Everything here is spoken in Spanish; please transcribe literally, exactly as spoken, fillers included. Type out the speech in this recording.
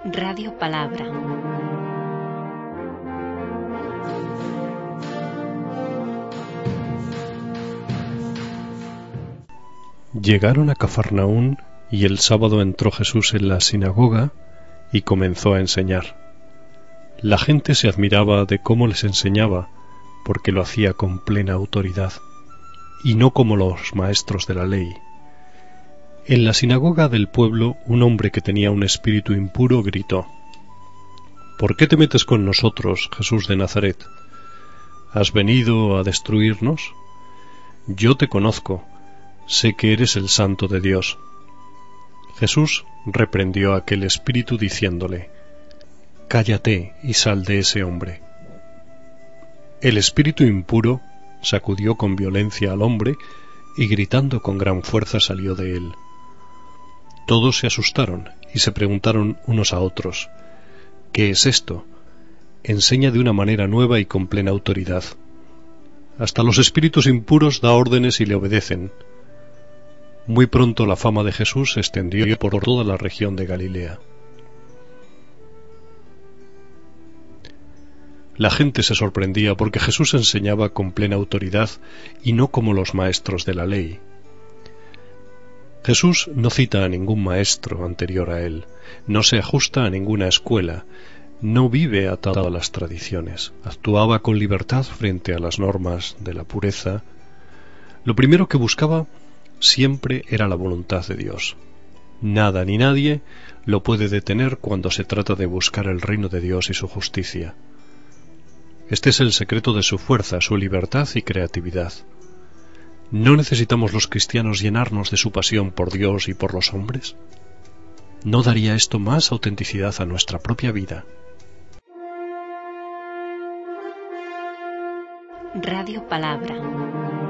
Radio Palabra. Llegaron a Cafarnaún, y el sábado entró Jesús en la sinagoga y comenzó a enseñar. La gente se admiraba de cómo les enseñaba, porque lo hacía con plena autoridad, y no como los maestros de la ley. En la sinagoga del pueblo, un hombre que tenía un espíritu impuro gritó: ¿Por qué te metes con nosotros, Jesús de Nazaret? ¿Has venido a destruirnos? Yo te conozco, sé que eres el Santo de Dios. Jesús reprendió a aquel espíritu diciéndole: Cállate y sal de ese hombre. El espíritu impuro sacudió con violencia al hombre y gritando con gran fuerza salió de él. Todos se asustaron y se preguntaron unos a otros: ¿Qué es esto? Enseña de una manera nueva y con plena autoridad. Hasta los espíritus impuros da órdenes y le obedecen. Muy pronto la fama de Jesús se extendió por toda la región de Galilea. La gente se sorprendía porque Jesús enseñaba con plena autoridad y no como los maestros de la ley. Jesús no cita a ningún maestro anterior a él, no se ajusta a ninguna escuela, no vive atado a las tradiciones, actuaba con libertad frente a las normas de la pureza. Lo primero que buscaba siempre era la voluntad de Dios. Nada ni nadie lo puede detener cuando se trata de buscar el reino de Dios y su justicia. Este es el secreto de su fuerza, su libertad y creatividad. ¿No necesitamos los cristianos llenarnos de su pasión por Dios y por los hombres? ¿No daría esto más autenticidad a nuestra propia vida? Radio Palabra.